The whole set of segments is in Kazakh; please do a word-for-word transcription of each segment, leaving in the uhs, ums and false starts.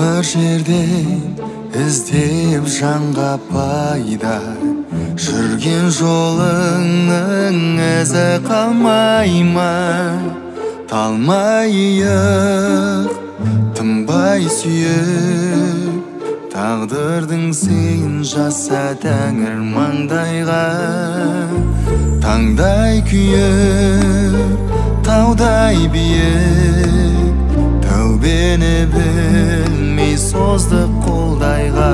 Темір жерден іздеп жанға пайда, жүрген жолыңның ізі қалмай ма? Талмай иық, тынбай сүйіп, тағдырдың сыйын жаса тәңір маңдайға. Таңдай күйіп, таудай биік, тәубені білмей созды қолдайға.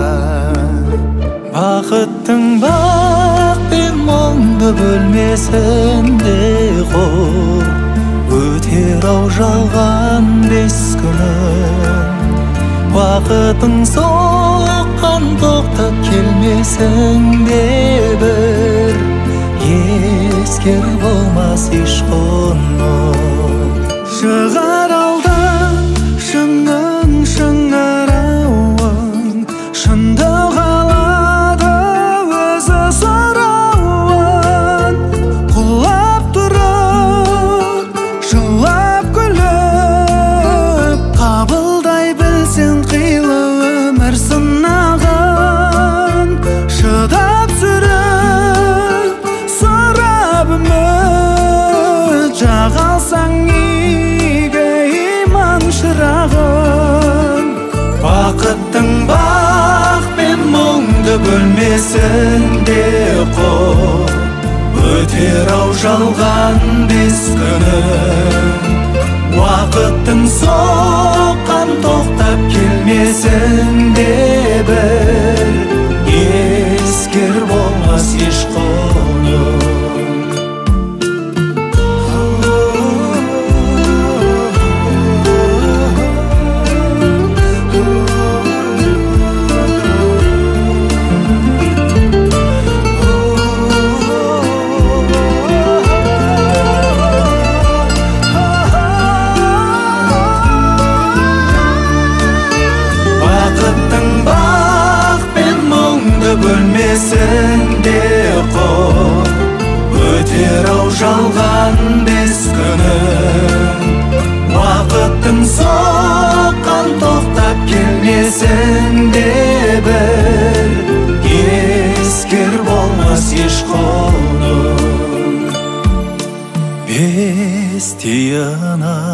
Бақыттың бақ пен мұңды бөлмесінде қор, өтер-ау жалған бес күнін. Уақытың соққан тоқтап келмесің де бір, ескер болмас еш құны. Шығар алдан шыңның шыңырауын, шындау қалады өзі сұрауын. Құлап тұрып, жылап күліп, қабылдай білсең қилы өмір сынағын. Шыдап жүріп, сұрап үміт, жағалсаң иге иман шырағын. Бақыттың бақ пен мұңды бөлмесінде қор, өтер-ау жалған бес күнін. Уақыттың соққан тоқтап келмесін де бір, ескер болмас еш құны. Бөлмесінде қор, өтер-ау жалған бес күнін. Уақыттың соққан тоқтап келмесін де бір, ескер болмас еш құны. Бес тиыны